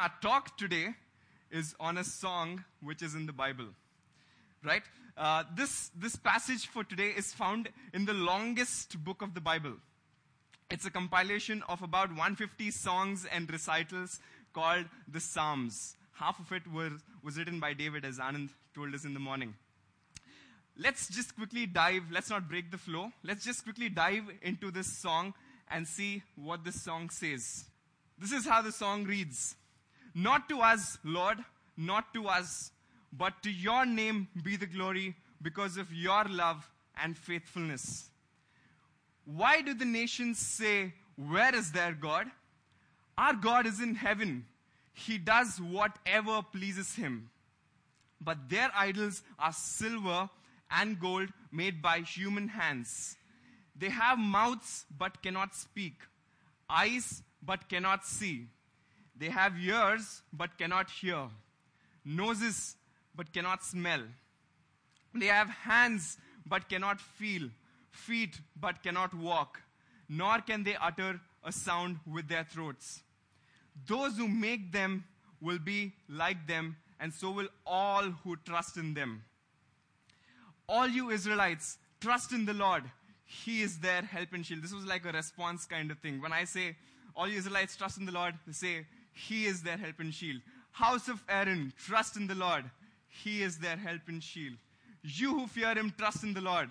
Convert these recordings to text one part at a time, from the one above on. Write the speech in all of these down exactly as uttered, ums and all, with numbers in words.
our talk today is on a song which is in the Bible, right? Uh, this, this passage for today is found in the longest book of the Bible. It's a compilation of about one hundred fifty songs and recitals called the Psalms. Half of it was, was written by David, as Anand told us in the morning. Let's just quickly dive, let's not break the flow. Let's just quickly dive into this song and see what this song says. This is how the song reads. Not to us, Lord, not to us, but to your name be the glory because of your love and faithfulness. Why do the nations say, where is their God? Our God is in heaven. He does whatever pleases him. But their idols are silver and gold made by human hands. They have mouths but cannot speak, eyes but cannot see. They have ears but cannot hear, noses but cannot smell. They have hands but cannot feel, feet but cannot walk, nor can they utter a sound with their throats. Those who make them will be like them, and so will all who trust in them. All you Israelites, trust in the Lord. He is their help and shield. This was like a response kind of thing. When I say, all you Israelites, trust in the Lord, they say, He is their help and shield. House of Aaron, trust in the Lord. He is their help and shield. You who fear him, trust in the Lord.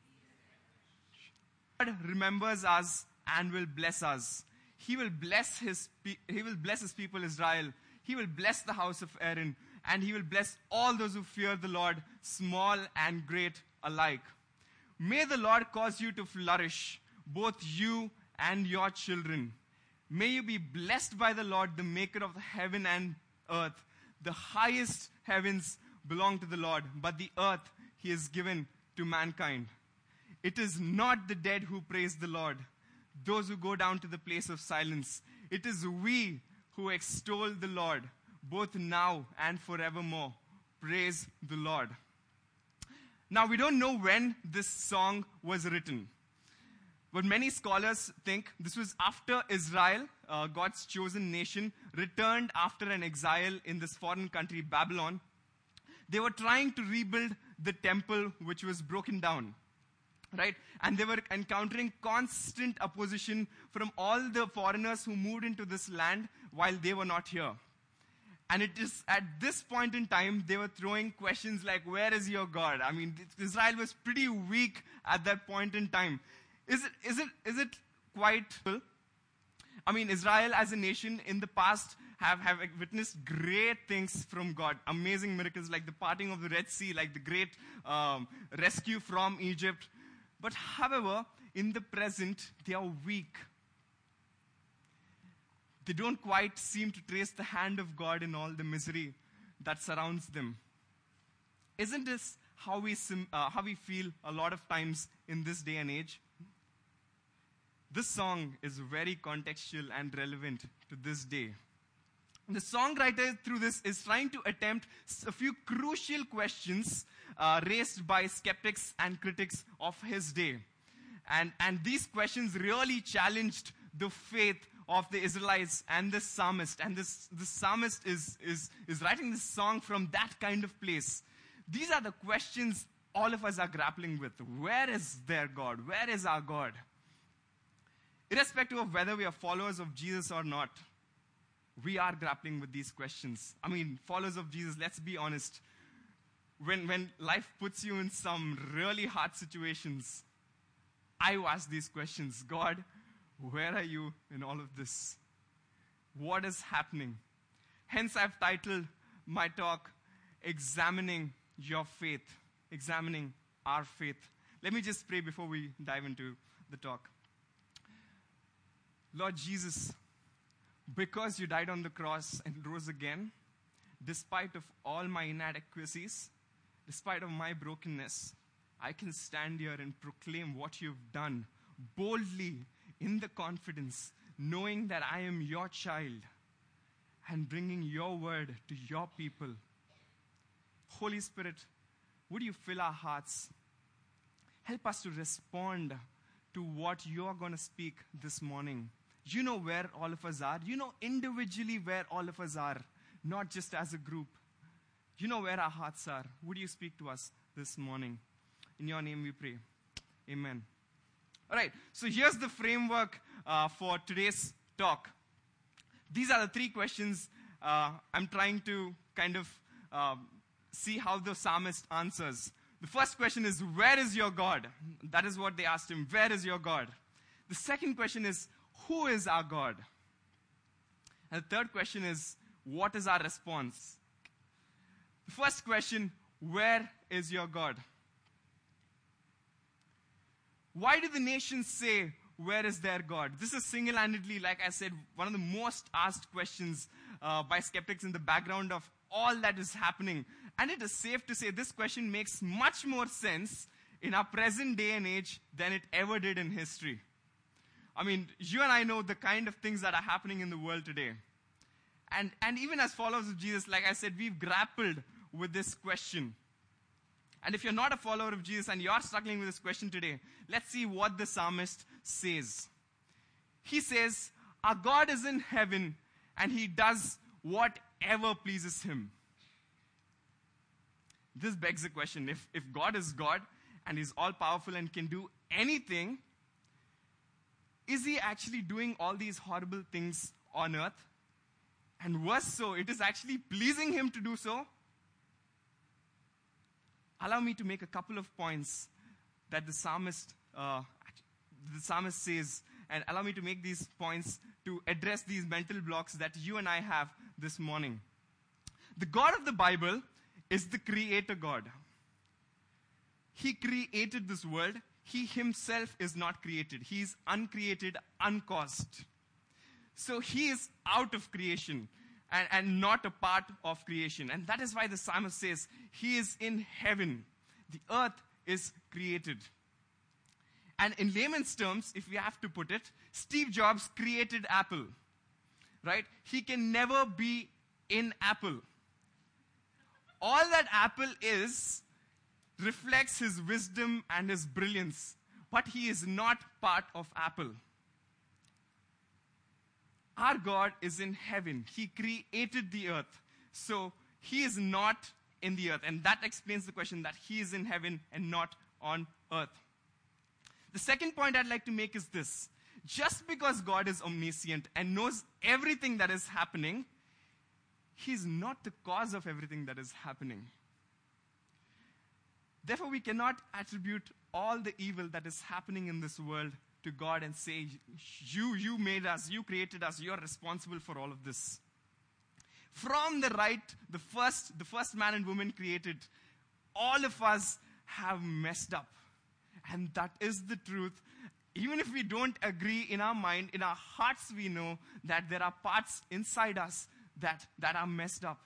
God remembers us and will bless us. He will bless his, pe- he will bless his people Israel. He will bless the house of Aaron. And he will bless all those who fear the Lord, small and great alike. May the Lord cause you to flourish, both you and your children. May you be blessed by the Lord, the maker of heaven and earth. The highest heavens belong to the Lord, but the earth he has given to mankind. It is not the dead who praise the Lord, those who go down to the place of silence. It is we who extol the Lord, both now and forevermore. Praise the Lord. Now, we don't know when this song was written, but many scholars think this was after Israel, uh, God's chosen nation, returned after an exile in this foreign country, Babylon. They were trying to rebuild the temple which was broken down, right? And they were encountering constant opposition from all the foreigners who moved into this land while they were not here. And it is at this point in time, they were throwing questions like, where is your God? I mean, Israel was pretty weak at that point in time. Is it, is it, is it quite, I mean, Israel as a nation in the past have, have witnessed great things from God. Amazing miracles like the parting of the Red Sea, like the great um, rescue from Egypt. But however, in the present, they are weak. They don't quite seem to trace the hand of God in all the misery that surrounds them. Isn't this how we, sim- uh, how we feel a lot of times in this day and age? This song is very contextual and relevant to this day. The songwriter through this is trying to attempt a few crucial questions uh, raised by skeptics and critics of his day. And, and these questions really challenged the faith of the Israelites and the psalmist. And this, this psalmist is, is, is writing this song from that kind of place. These are the questions all of us are grappling with. Where is their God? Where is our God? Irrespective of whether we are followers of Jesus or not, we are grappling with these questions. I mean, followers of Jesus, let's be honest. When, when life puts you in some really hard situations, I ask these questions. God, where are you in all of this? What is happening? Hence, I've titled my talk, Examining Your Faith. Examining our faith. Let me just pray before we dive into the talk. Lord Jesus, because you died on the cross and rose again, despite of all my inadequacies, despite of my brokenness, I can stand here and proclaim what you've done boldly, in the confidence, knowing that I am your child and bringing your word to your people. Holy Spirit, would you fill our hearts? Help us to respond to what you're going to speak this morning. You know where all of us are. You know individually where all of us are, not just as a group. You know where our hearts are. Would you speak to us this morning? In your name we pray. Amen. All right, so here's the framework uh, for today's talk. These are the three questions uh, I'm trying to kind of uh, see how the psalmist answers. The first question is, where is your God? That is what they asked him. Where is your God? The second question is, who is our God? And the third question is, what is our response? The first question, where is your God? Why do the nations say, where is their God? This is single-handedly, like I said, one of the most asked questions uh, by skeptics in the background of all that is happening. And it is safe to say this question makes much more sense in our present day and age than it ever did in history. I mean, you and I know the kind of things that are happening in the world today. And, and even as followers of Jesus, like I said, we've grappled with this question. And if you're not a follower of Jesus and you're struggling with this question today, let's see what the psalmist says. He says, our God is in heaven and he does whatever pleases him. This begs the question, if, if God is God and he's all-powerful and can do anything, is he actually doing all these horrible things on earth? And worse so, it is actually pleasing him to do so? Allow me to make a couple of points that the psalmist, uh, the psalmist says, and allow me to make these points to address these mental blocks that you and I have this morning. The God of the Bible is the creator God. He created this world. He himself is not created. He is uncreated, uncaused. So he is out of creation and, and not a part of creation. And that is why the psalmist says, he is in heaven. The earth is created. And in layman's terms, if we have to put it, Steve Jobs created Apple. Right? He can never be in Apple. All that Apple is reflects his wisdom and his brilliance, but he is not part of Apple. Our God is in heaven. He created the earth. So he is not in the earth. And that explains the question that he is in heaven and not on earth. The second point I'd like to make is this. Just because God is omniscient and knows everything that is happening, he's not the cause of everything that is happening. Therefore, we cannot attribute all the evil that is happening in this world to God and say, you, you made us, you created us, you're responsible for all of this. From the right, the first, the first man and woman created, all of us have messed up. And that is the truth. Even if we don't agree in our mind, in our hearts we know that there are parts inside us that, that are messed up.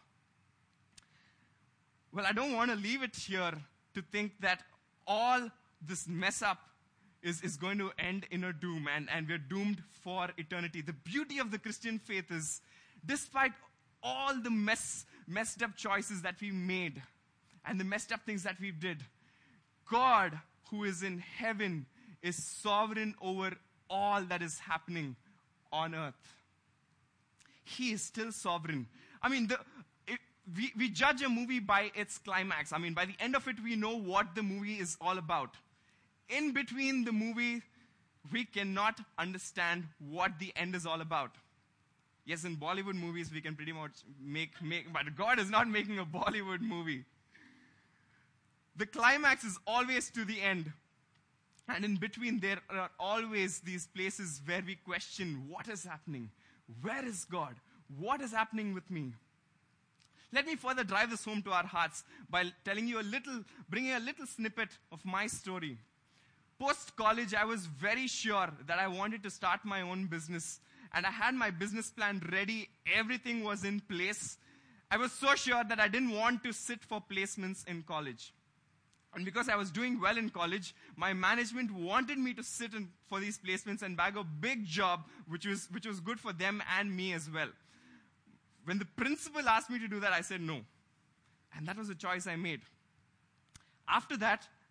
Well, I don't want to leave it here to think that all this mess up is, is going to end in a doom and, and we're doomed for eternity. The beauty of the Christian faith is, despite all the mess, messed up choices that we made and the messed up things that we did, God, who is in heaven, is sovereign over all that is happening on earth. He is still sovereign. I mean, the, it, we, we judge a movie by its climax. I mean, by the end of it, we know what the movie is all about. In between the movie, we cannot understand what the end is all about. Yes, in Bollywood movies, we can pretty much make, make, but God is not making a Bollywood movie. The climax is always to the end. And in between, there are always these places where we question, what is happening? Where is God? What is happening with me? Let me further drive this home to our hearts by telling you a little, bringing a little snippet of my story. Post-college, I was very sure that I wanted to start my own business. And I had my business plan ready. Everything was in place. I was so sure that I didn't want to sit for placements in college. And because I was doing well in college, my management wanted me to sit in for these placements and bag a big job, which was, which was good for them and me as well. When the principal asked me to do that, I said no. And that was a choice I made. After that,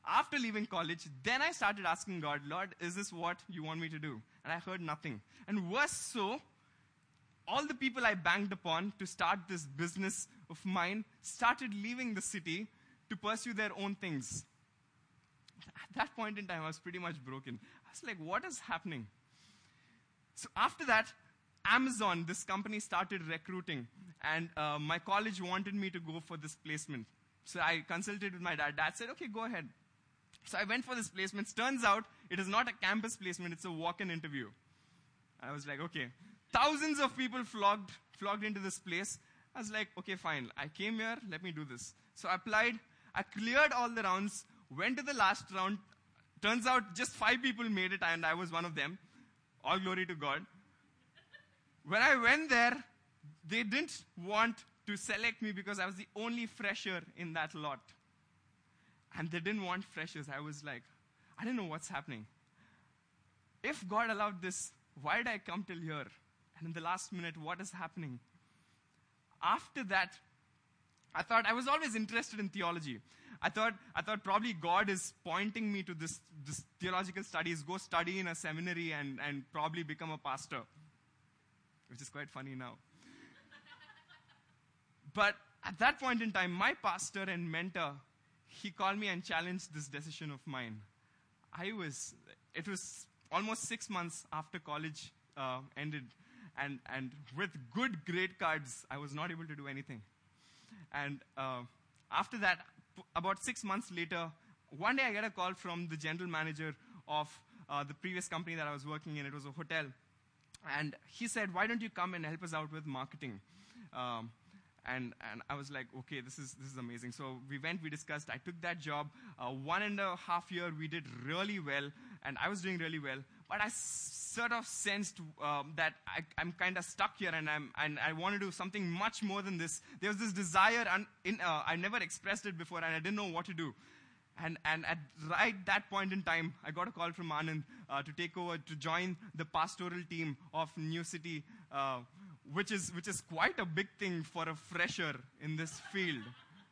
after leaving college, then I started asking God, Lord, is this what you want me to do? And I heard nothing. And worse so, all the people I banked upon to start this business of mine started leaving the city to pursue their own things. At that point in time, I was pretty much broken. I was like, what is happening? So after that, Amazon, this company, started recruiting. And uh, my college wanted me to go for this placement. So I consulted with my dad. Dad said, okay, go ahead. So I went for this placement. Turns out, it is not a campus placement. It's a walk-in interview. I was like, okay. Thousands of people flocked, flocked into this place. I was like, okay, fine. I came here. Let me do this. So I applied. I cleared all the rounds. Went to the last round. Turns out just five people made it, and I was one of them. All glory to God. When I went there, they didn't want to select me because I was the only fresher in that lot. And they didn't want freshers. I was like, I didn't know what's happening. If God allowed this, why did I come till here? And in the last minute, what is happening? After that, I thought, I was always interested in theology. I thought, I thought probably God is pointing me to this, this theological studies, go study in a seminary and, and probably become a pastor. Which is quite funny now. But at that point in time, my pastor and mentor, he called me and challenged this decision of mine. I was, it was almost six months after college uh, ended. And, and with good grade cards, I was not able to do anything. And uh, after that, p- about six months later, one day I get a call from the general manager of uh, the previous company that I was working in. It was a hotel. And he said, why don't you come and help us out with marketing? Um, and, and I was like, okay, this is, this is amazing. So we went, we discussed. I took that job. Uh, one and a half year, we did really well. And I was doing really well. But I s- sort of sensed um, that I, I'm kind of stuck here, and, I'm, and I want to do something much more than this. There was this desire, and in, uh, I never expressed it before, and I didn't know what to do. And, and at right that point in time, I got a call from Anand uh, to take over, to join the pastoral team of New City, uh, which is, which is quite a big thing for a fresher in this field.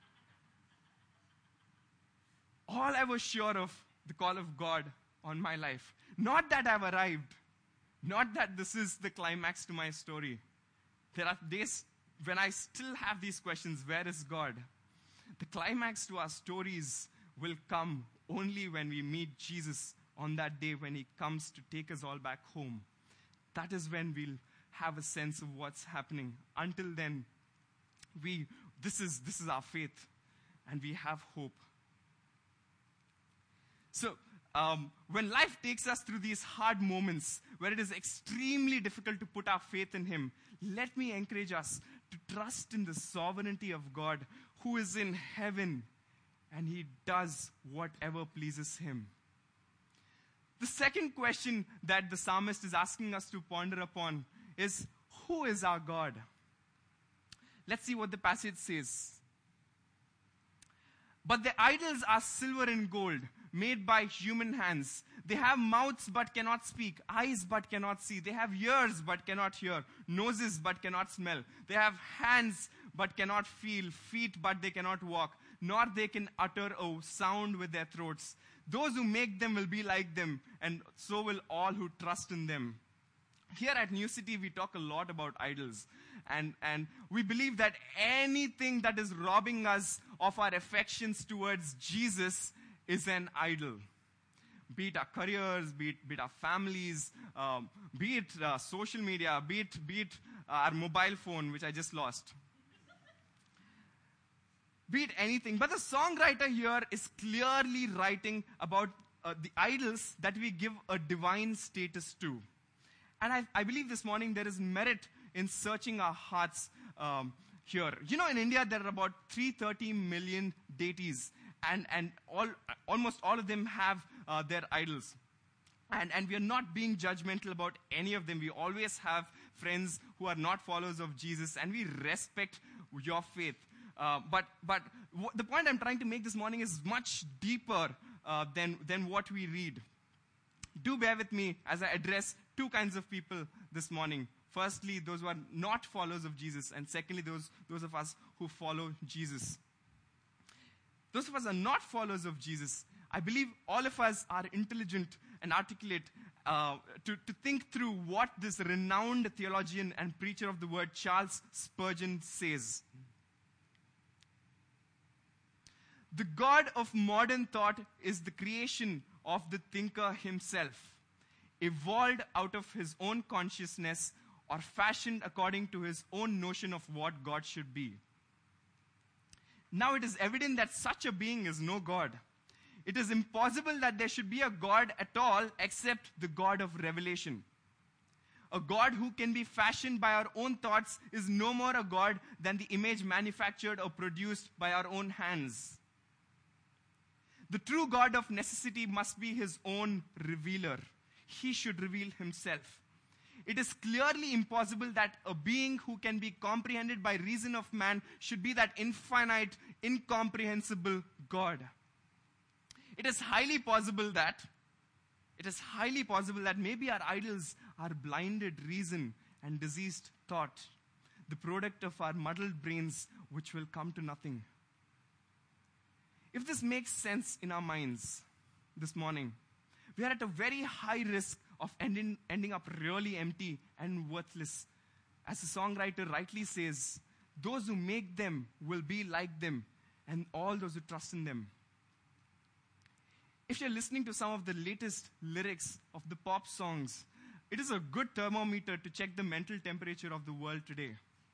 All I was sure of, the call of God on my life. Not that I've arrived. Not that this is the climax to my story. There are days when I still have these questions. Where is God? The climax to our stories will come only when we meet Jesus on that day when he comes to take us all back home. That is when we'll have a sense of what's happening. Until then, we this is this is our faith, and we have hope. So, Um, when life takes us through these hard moments where it is extremely difficult to put our faith in him, let me encourage us to trust in the sovereignty of God who is in heaven, and he does whatever pleases him. The second question that the psalmist is asking us to ponder upon is, who is our God? Let's see what the passage says. But the idols are silver and gold, made by human hands. They have mouths but cannot speak, eyes but cannot see. They have ears but cannot hear, noses but cannot smell. They have hands but cannot feel, feet but they cannot walk, nor they can utter a sound with their throats. Those who make them will be like them, and so will all who trust in them. Here at New City, we talk a lot about idols. And, and we believe that anything that is robbing us of our affections towards Jesus is an idol. Be it our careers, be it, be it our families, um, be it uh, social media, be it, be it uh, our mobile phone, which I just lost. Be it anything. But the songwriter here is clearly writing about uh, the idols that we give a divine status to. And I, I believe this morning there is merit in searching our hearts um, here. You know, in India, there are about three hundred thirty million deities. And, and all, almost all of them have uh, their idols. And, and we are not being judgmental about any of them. We always have friends who are not followers of Jesus, and we respect your faith. Uh, but but w- the point I'm trying to make this morning is much deeper uh, than, than what we read. Do bear with me as I address two kinds of people this morning. Firstly, those who are not followers of Jesus, and secondly, those, those of us who follow Jesus. Those of us who are not followers of Jesus, I believe all of us are intelligent and articulate uh, to, to think through what this renowned theologian and preacher of the word Charles Spurgeon says. The God of modern thought is the creation of the thinker himself, evolved out of his own consciousness or fashioned according to his own notion of what God should be. Now it is evident that such a being is no God. It is impossible that there should be a God at all except the God of revelation. A God who can be fashioned by our own thoughts is no more a God than the image manufactured or produced by our own hands. The true God of necessity must be his own revealer. He should reveal himself. It is clearly impossible that a being who can be comprehended by reason of man should be that infinite, incomprehensible God. It is highly possible that, it is highly possible that maybe our idols are blinded reason and diseased thought, the product of our muddled brains which will come to nothing. If this makes sense in our minds this morning, we are at a very high risk of ending, ending up really empty and worthless. As the songwriter rightly says, those who make them will be like them, and all those who trust in them. If you're listening to some of the latest lyrics of the pop songs, it is a good thermometer to check the mental temperature of the world today.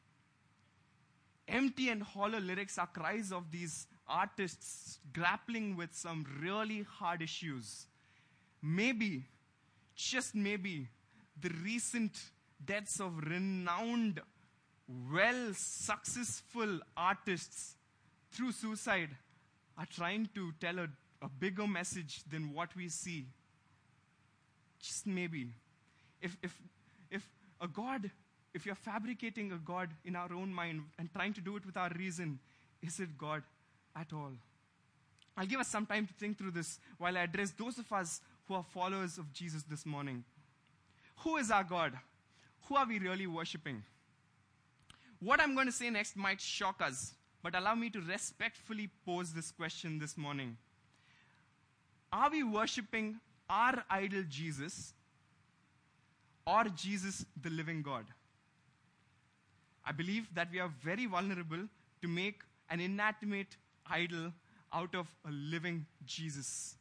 Empty and hollow lyrics are cries of these artists grappling with some really hard issues. Maybe, just maybe, the recent deaths of renowned, well, successful artists through suicide are trying to tell a, a bigger message than what we see. Just maybe. If, if, if a God, if you're fabricating a God in our own mind and trying to do it with our reason, is it God at all? I'll give us some time to think through this while I address those of us who are followers of Jesus this morning. Who is our God? Who are we really worshiping? What I'm going to say next might shock us, but allow me to respectfully pose this question this morning. Are we worshiping our idol Jesus or Jesus, the living God? I believe that we are very vulnerable to make an inanimate idol out of a living Jesus.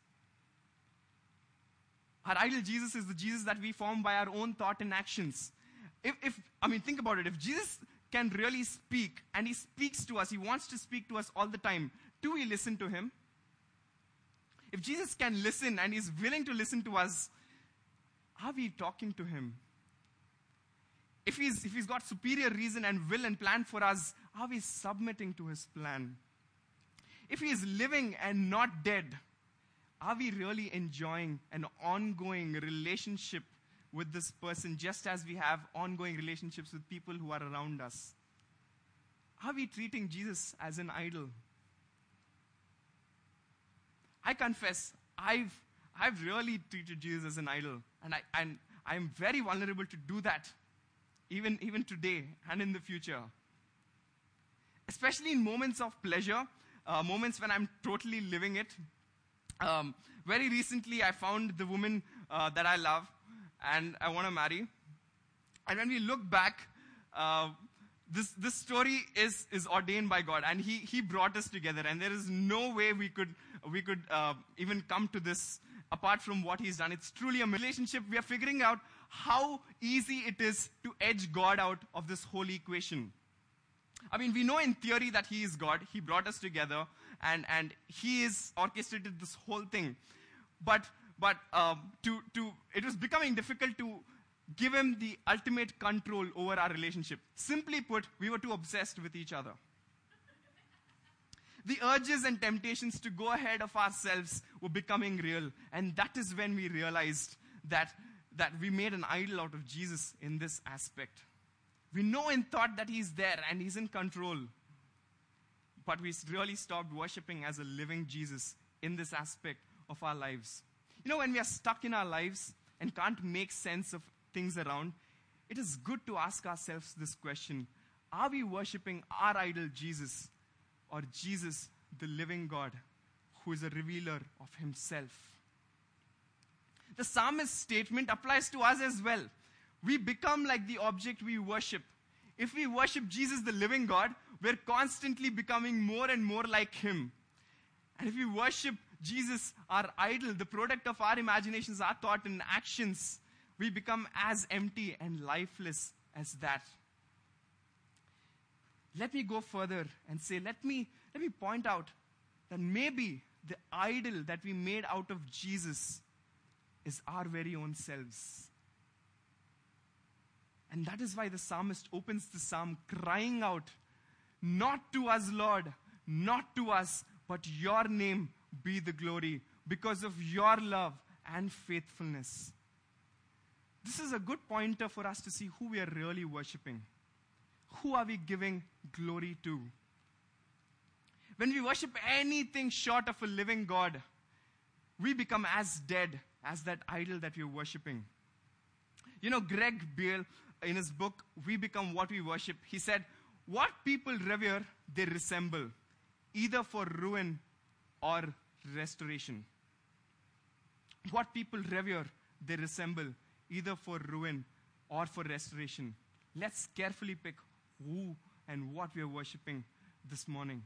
Our idol Jesus is the Jesus that we form by our own thought and actions. If, if I mean, think about it. If Jesus can really speak, and he speaks to us, he wants to speak to us all the time, do we listen to him? If Jesus can listen and he's willing to listen to us, are we talking to him? If he's, if he's got superior reason and will and plan for us, are we submitting to his plan? If he is living and not dead, are we really enjoying an ongoing relationship with this person just as we have ongoing relationships with people who are around us? Are we treating Jesus as an idol? I confess, I've, I've really treated Jesus as an idol, and, I, and I'm very vulnerable to do that, even, even today and in the future. Especially in moments of pleasure, uh, moments when I'm totally living it. Um, very recently, I found the woman uh, that I love and I want to marry. And when we look back, uh, this this story is is ordained by God, and He He brought us together. And there is no way we could we could uh, even come to this apart from what He's done. It's truly a relationship. We are figuring out how easy it is to edge God out of this whole equation. I mean, we know in theory that He is God. He brought us together, and, and He is orchestrated this whole thing. But but uh, to to it was becoming difficult to give Him the ultimate control over our relationship. Simply put, we were too obsessed with each other. The urges and temptations to go ahead of ourselves were becoming real, and that is when we realized that that we made an idol out of Jesus in this aspect. We know in thought that He's there and He's in control. But we really stopped worshiping as a living Jesus in this aspect of our lives. You know, when we are stuck in our lives and can't make sense of things around, it is good to ask ourselves this question. Are we worshiping our idol Jesus or Jesus, the living God, who is a revealer of himself. The psalmist's statement applies to us as well. We become like the object we worship. If we worship Jesus, the living God, we're constantly becoming more and more like him. And if we worship Jesus, our idol, the product of our imaginations, our thought and actions, we become as empty and lifeless as that. Let me go further and say, let me, let me point out that maybe the idol that we made out of Jesus is our very own selves. And that is why the psalmist opens the psalm crying out, not to us, Lord, not to us, but your name be the glory because of your love and faithfulness. This is a good pointer for us to see who we are really worshiping. Who are we giving glory to? When we worship anything short of a living God, we become as dead as that idol that we're worshiping. You know, Greg Beale, in his book, We Become What We Worship, he said, what people revere, they resemble, either for ruin or restoration. What people revere, they resemble, either for ruin or for restoration. Let's carefully pick who and what we are worshiping this morning.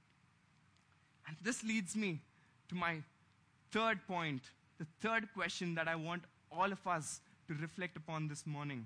And this leads me to my third point, the third question that I want all of us to reflect upon this morning.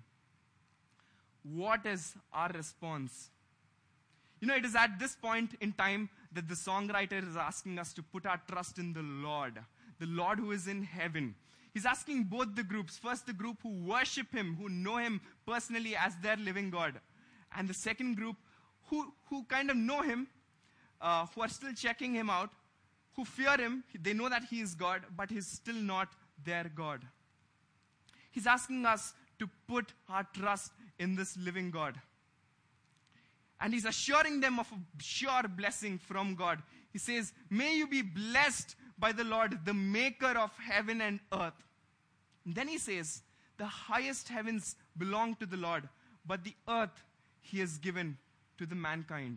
What is our response? You know, it is at this point in time that the songwriter is asking us to put our trust in the Lord, the Lord who is in heaven. He's asking both the groups. First, the group who worship him, who know him personally as their living God. And the second group who, who kind of know him, uh, who are still checking him out, who fear him. They know that he is God, but he's still not their God. He's asking us to put our trust in this living God. And he's assuring them of a sure blessing from God. He says, may you be blessed by the Lord, the maker of heaven and earth. And then he says, the highest heavens belong to the Lord, but the earth he has given to the mankind.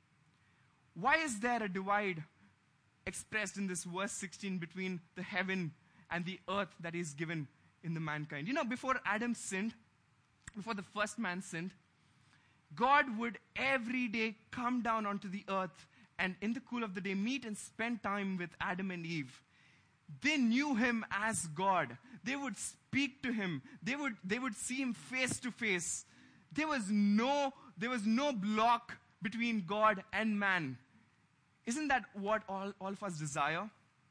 Why is there a divide expressed in this verse sixteen between the heaven and the earth that is given in the mankind? You know, before Adam sinned, before the first man sinned, God would every day come down onto the earth and in the cool of the day meet and spend time with Adam and Eve. They knew him as God. They would speak to him. They would, they would see him face to face. There was no, there was no block between God and man. Isn't that what all, all of us desire?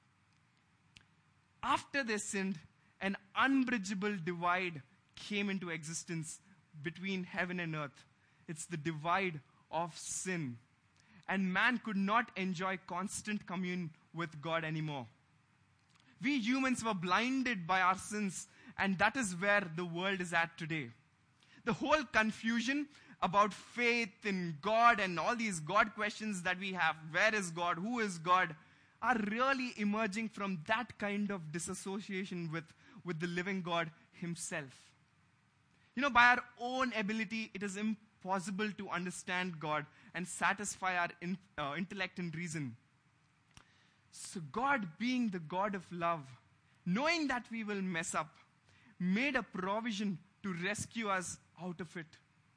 After they sinned, an unbridgeable divide came into existence between heaven and earth. It's the divide of sin. And man could not enjoy constant communion with God anymore. We humans were blinded by our sins, and that is where the world is at today. The whole confusion about faith in God and all these God questions that we have, where is God, who is God, are really emerging from that kind of disassociation with, with the living God himself. You know, by our own ability, it is impossible to understand God and satisfy our in, uh, intellect and reason. So God, being the God of love, knowing that we will mess up, made a provision to rescue us out of it.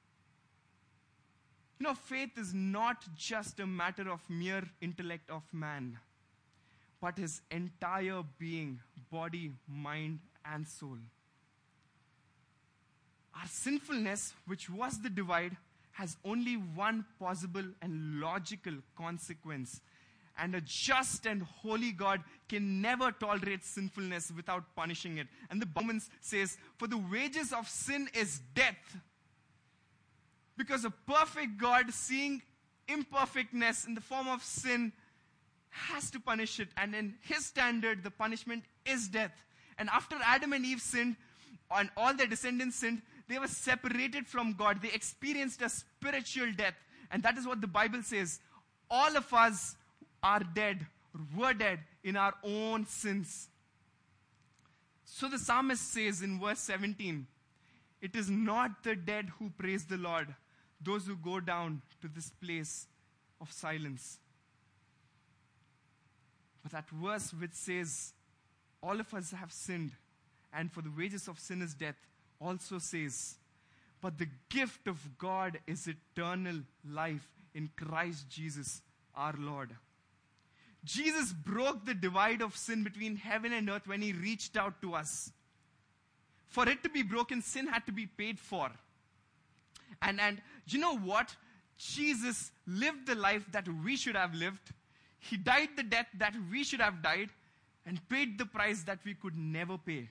You know, faith is not just a matter of mere intellect of man, but his entire being, body, mind, and soul. Our sinfulness, which was the divide, has only one possible and logical consequence. And a just and holy God can never tolerate sinfulness without punishing it. And the Romans says, for the wages of sin is death. Because a perfect God, seeing imperfectness in the form of sin, has to punish it. And in his standard, the punishment is death. And after Adam and Eve sinned, and all their descendants sinned, they were separated from God. They experienced a spiritual death. And that is what the Bible says. All of us are dead, were dead in our own sins. So the psalmist says in verse seventeen, it is not the dead who praise the Lord, those who go down to this place of silence. But that verse which says, all of us have sinned, and for the wages of sin is death, also says, but the gift of God is eternal life in Christ Jesus our Lord. Jesus broke the divide of sin between heaven and earth when he reached out to us. For it to be broken, sin had to be paid for. And, and you know what? Jesus lived the life that we should have lived. He died the death that we should have died, and paid the price that we could never pay.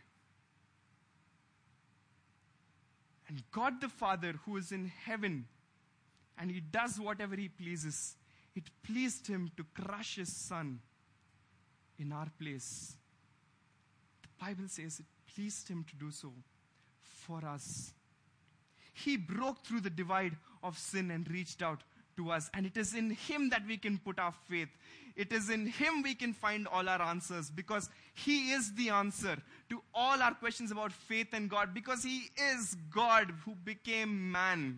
And God the Father, who is in heaven, and he does whatever he pleases, it pleased him to crush his Son in our place. The Bible says it pleased him to do so for us. He broke through the divide of sin and reached out to us. And it is in him that we can put our faith. It is in him we can find all our answers, because he is the answer to all our questions about faith and God, because he is God who became man.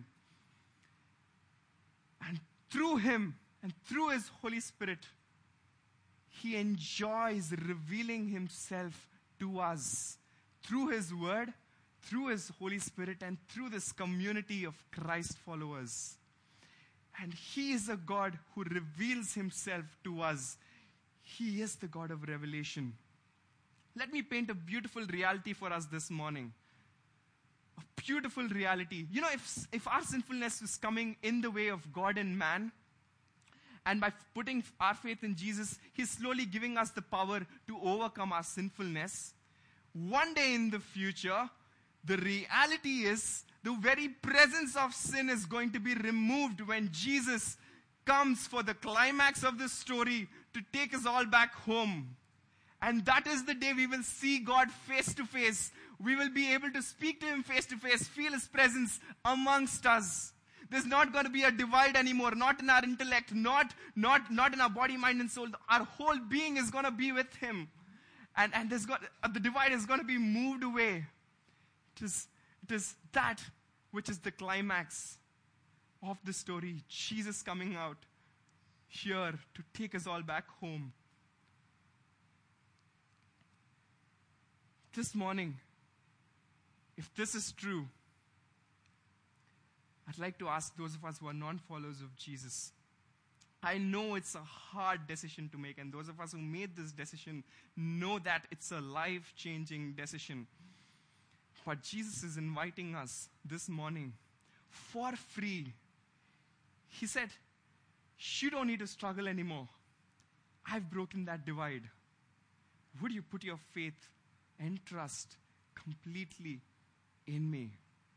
And through him and through his Holy Spirit, he enjoys revealing himself to us through his word, through his Holy Spirit, and through this community of Christ followers. And he is a God who reveals himself to us. He is the God of revelation. Let me paint a beautiful reality for us this morning. A beautiful reality. You know, if, if our sinfulness is coming in the way of God and man, and by putting our faith in Jesus, he's slowly giving us the power to overcome our sinfulness. One day in the future, the reality is the very presence of sin is going to be removed when Jesus comes for the climax of this story to take us all back home. And that is the day we will see God face to face. We will be able to speak to him face to face, feel his presence amongst us. There's not going to be a divide anymore, not in our intellect, not, not, not in our body, mind, and soul. Our whole being is going to be with him. And, and there's got, uh, the divide is going to be moved away. It is, it is that which is the climax of the story. Jesus coming out here to take us all back home. This morning, if this is true, I'd like to ask those of us who are non-followers of Jesus. I know it's a hard decision to make, and those of us who made this decision know that it's a life-changing decision. But Jesus is inviting us this morning for free. He said, you don't need to struggle anymore. I've broken that divide. Would you put your faith and trust completely in me?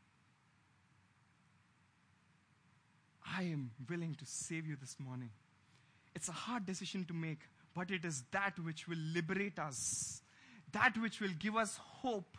I am willing to save you this morning. It's a hard decision to make, but it is that which will liberate us, that which will give us hope.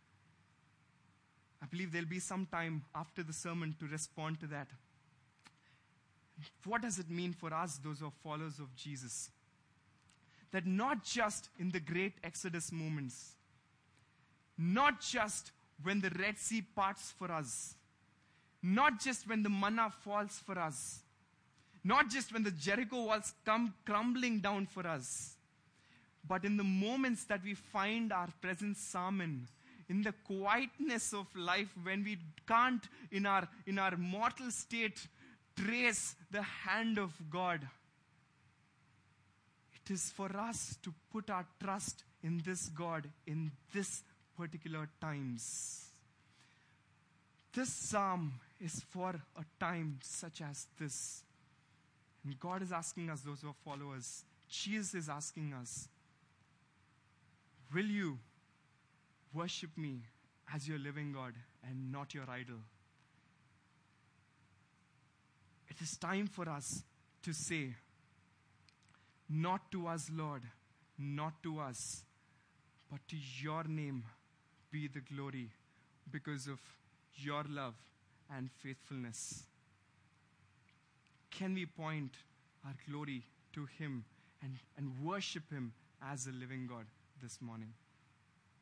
I believe there'll be some time after the sermon to respond to that. What does it mean for us, those who are followers of Jesus? That not just in the great Exodus moments, not just when the Red Sea parts for us, not just when the manna falls for us, not just when the Jericho walls come crumbling down for us, but in the moments that we find our present sermon, in the quietness of life when we can't, in our, in our mortal state, trace the hand of God. It is for us to put our trust in this God in this particular times. This psalm is for a time such as this. And God is asking us, those who are followers, Jesus is asking us, will you worship me as your living God and not your idol? It is time for us to say, not to us, Lord, not to us, but to your name be the glory because of your love and faithfulness. Can we point our glory to him and, and worship him as a living God this morning?